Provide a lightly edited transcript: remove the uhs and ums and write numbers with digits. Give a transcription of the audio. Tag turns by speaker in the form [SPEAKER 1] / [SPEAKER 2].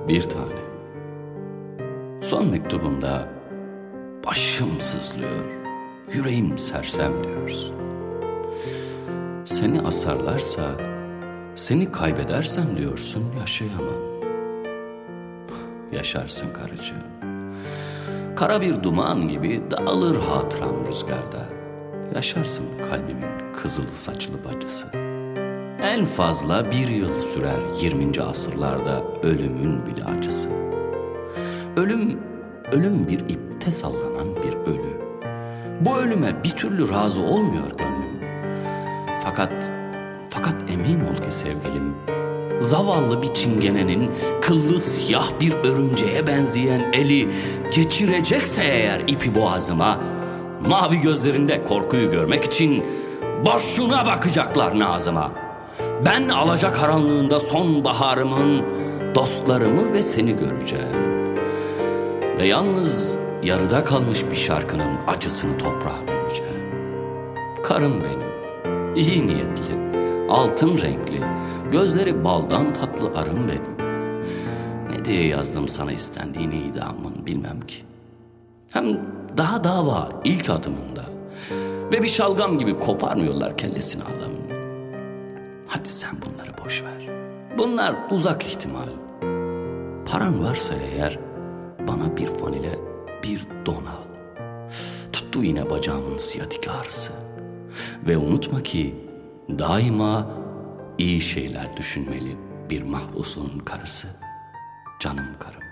[SPEAKER 1] Bir tane. Son mektubunda başım sızlıyor, yüreğim sersem diyorsun. Seni asarlarsa, seni kaybedersem diyorsun, yaşayamam. Yaşarsın karıcığım. Kara bir duman gibi dağılır hatıram rüzgarda. Yaşarsın kalbimin kızıl saçlı bacısı. En fazla 1 yıl sürer 20. asırlarda ölümün bile acısı. Ölüm bir ipte sallanan bir ölü. Bu ölüme bir türlü razı olmuyor gönlüm. Fakat emin ol ki sevgilim, zavallı bir çingenenin kıllı siyah bir örümceğe benzeyen eli geçirecekse eğer ipi boğazıma, mavi gözlerinde korkuyu görmek için boşuna bakacaklar Nazım'a. Ben alacakaranlığında sonbaharımın dostlarımı ve seni göreceğim. Ve yalnız yarıda kalmış bir şarkının acısını toprağa gömeceğim. Karım benim, iyi niyetli, altın renkli, gözleri baldan tatlı arım benim. Ne diye yazdım sana istendiğini idamın bilmem ki. Hem daha dava ilk adımında ve bir şalgam gibi koparmıyorlar kellesini adamın. Hadi sen bunları boş ver. Bunlar uzak ihtimal. Paran varsa eğer bana bir fanile bir don al. Tuttu yine bacağımın siyatik ağrısı. Ve unutma ki daima iyi şeyler düşünmeli bir mahpusun karısı. Canım karım.